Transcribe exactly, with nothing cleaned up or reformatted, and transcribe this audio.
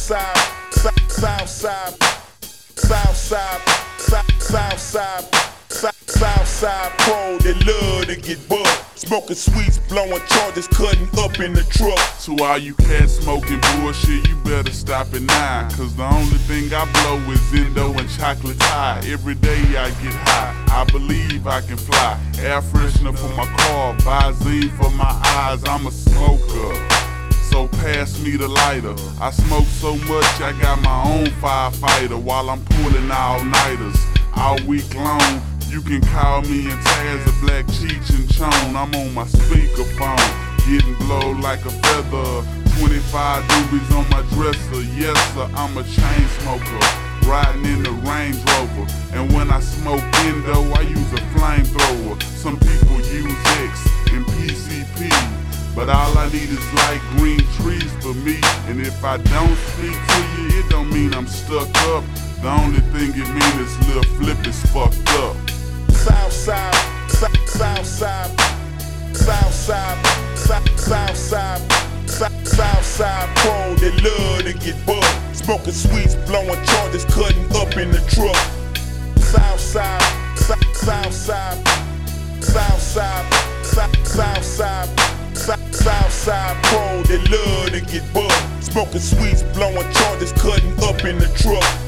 Southside, Southside, Southside, Southside, Southside pro, they love to get bugged. Smoking sweets, blowing charges, cutting up in the truck. To all you cats smoking bullshit, you better stop it now. Cause the only thing I blow is Zendo and chocolate high. Every day I get high, I believe I can fly. Air freshener for my car, Visine for my eyes, I'm a smoker. So pass me the lighter. I smoke so much, I got my own firefighter. While I'm pulling all-nighters all week long. You can call me and Taz a Black Cheech and Chone. I'm on my speakerphone, getting blowed like a feather. twenty-five doobies on my dresser, yes sir, I'm a chain smoker. Riding in the Range Rover, and when I smoke Indo, I use a flamethrower. Some people use X and P C P, but all I need is light green trees for me. And if I don't speak to you, it don't mean I'm stuck up. The only thing it means is Lil Flip is fucked up. Southside, Southside, Southside, Southside, Southside pro, they love to get bugged. Smoking sweets, blowing charges, cutting up in the truck. Southside, Southside, Southside, Southside, Southside pro, they love to get bugged. Smoking sweets, blowing charges, cutting up in the truck.